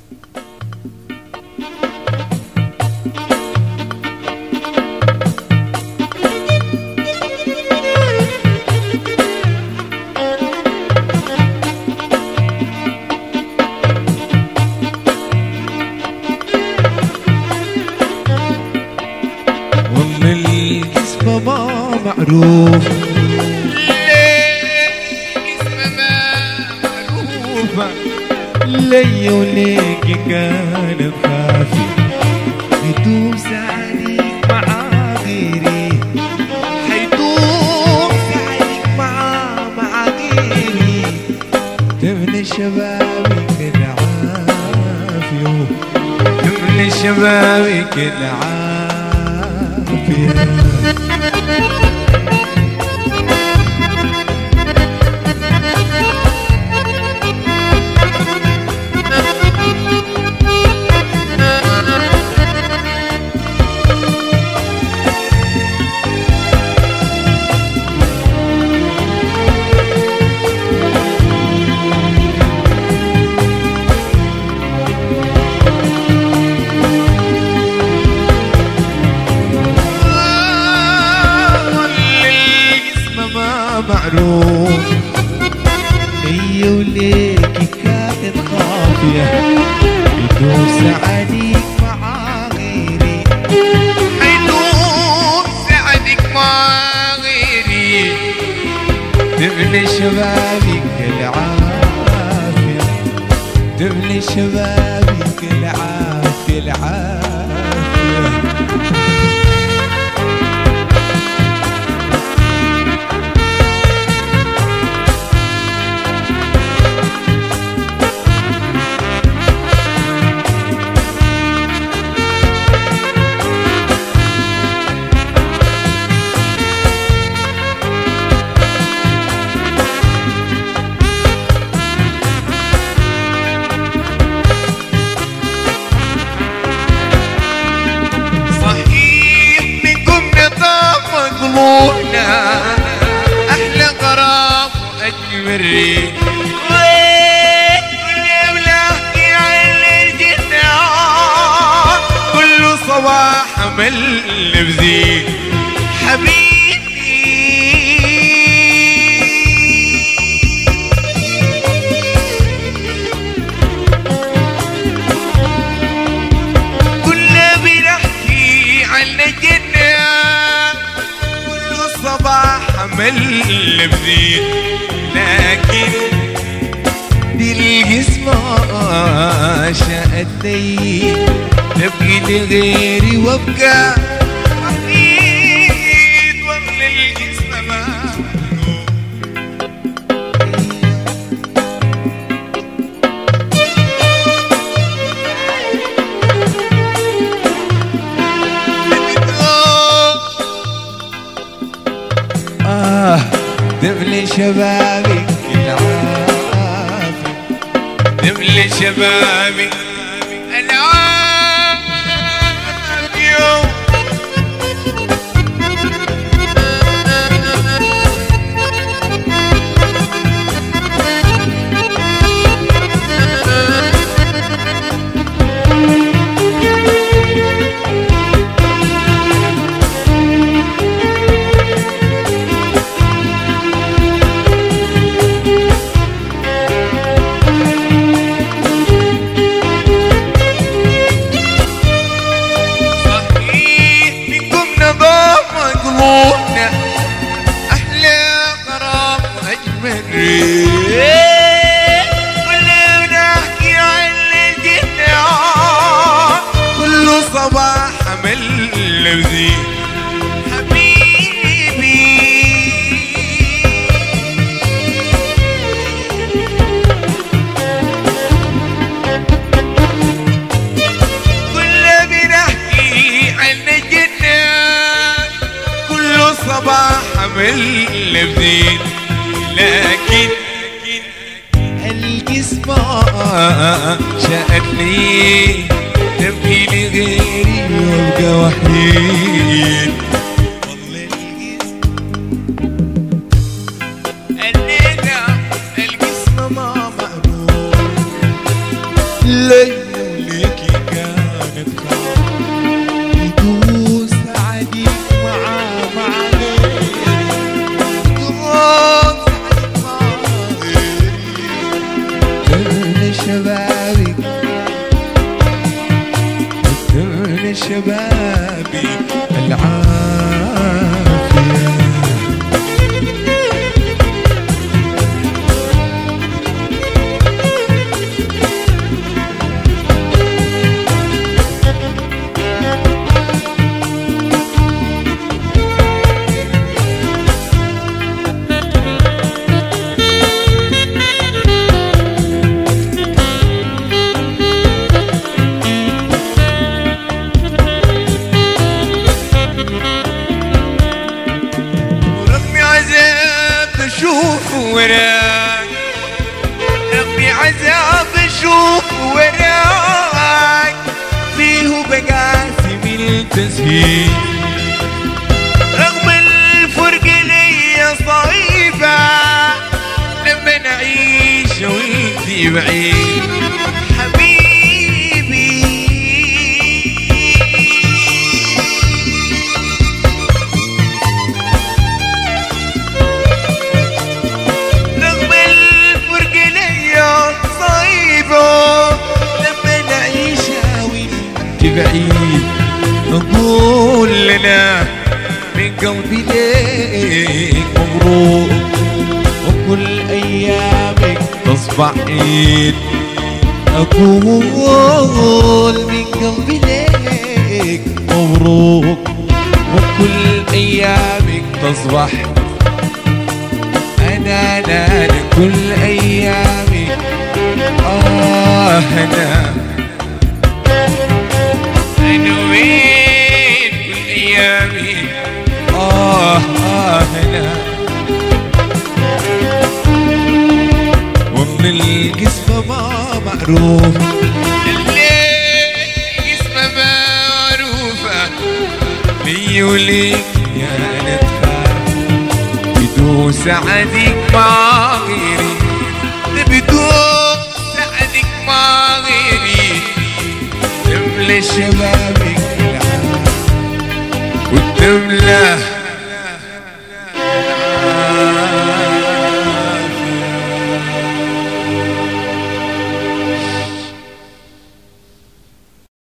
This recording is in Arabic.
ما معروف لي وليك كان بخافي حيدوس عليك مع غيري حيدوس عليك مع غيري تملي شبابك العافية تملي شبابك العافية معروف لي وليكي كانت خافية يدوس عليك مع غيري حيدوس عليك مع غيري تبني شبابك العافية تبني شبابك العافية العافية أحلى غرام وأجمل ريح كل أملاكي على الجنان كل صباح أمل بزيد حبيبي كل بنحكي على الجنان صباح أمل بزيد لكن دي القسمة شاءت لي تبقي لغيري وابقى وحيد ولا القسمة ما دبلي شبابك العافية دبلي شبابك العافية أحلى غرام أجمل ريح كل بنحكي عن الجنان كل صباح أمل بزيد حبيبي كل بنحكي عن الجنان صباح أمل بزيد لكن القسمة شاءتني تبكي لغيري وابقى وحيد والله الليلة القسمة ما معروف لي وليكي كانت يدوس عليك مع غيري، يدوس عليك مع غيري. كل شبابي كل شبابي العافية. اشوف وراك ربي عذاب اشوف وراك فيه بقاسم التسهيل رغم الفرق ليا صعيبة لما نعيش وانتي بعيد حبيبي. بعيد أقول لنا من قلبي ليك مبروك وكل أيامك تصبح عيد. أقول من قلبي ليك مبروك وكل أيامك تصبح أنا كل أيامك أنا وين كل أيامي أنا ومن القسمة ما معروف القسمة معروفة لي وليك يا نتخاف بدون سعدك مع غيري بدون سعدك مع غيري تملى شبابك العام وتملى